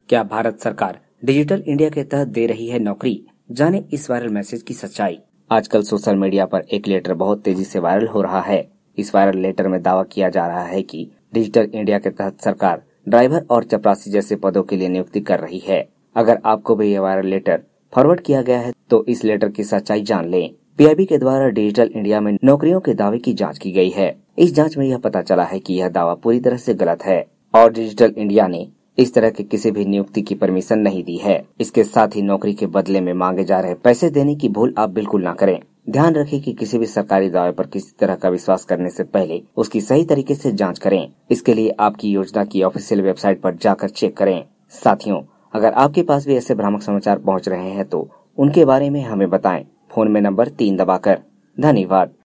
क्या भारत सरकार digital India के तहत दे रही है नौकरी? जाने इस वायरल मैसेज की सच्चाई। आजकल सोशल मीडिया पर एक लेटर बहुत तेजी से वायरल हो रहा है। इस वायरल लेटर में दावा किया जा रहा है कि डिजिटल इंडिया के तहत सरकार ड्राइवर और चपरासी जैसे पदों के लिए नियुक्ति कर रही है। अगर आपको भी यह वायरल लेटर फॉरवर्ड किया गया है तो इस लेटर की सच्चाई जान लें। पीआईबी के द्वारा डिजिटल इंडिया में नौकरियों के दावे की जांच की गई है। इस जांच में यह पता चला है कि यह दावा पूरी तरह से गलत है और डिजिटल इंडिया ने इस तरह के किसी भी नियुक्ति की परमिशन नहीं दी है। इसके साथ ही नौकरी के बदले में मांगे जा रहे पैसे देने की भूल आप बिल्कुल ना करें। ध्यान रखें कि किसी भी सरकारी दावे पर किसी तरह का विश्वास करने से पहले उसकी सही तरीके से जांच करें। इसके लिए आपकी योजना की ऑफिशियल वेबसाइट पर जाकर चेक करें। साथियों, अगर आपके पास भी ऐसे भ्रामक समाचार पहुंच रहे हैं तो उनके बारे में हमें बताएं। फोन में नंबर 3 दबाकर। धन्यवाद।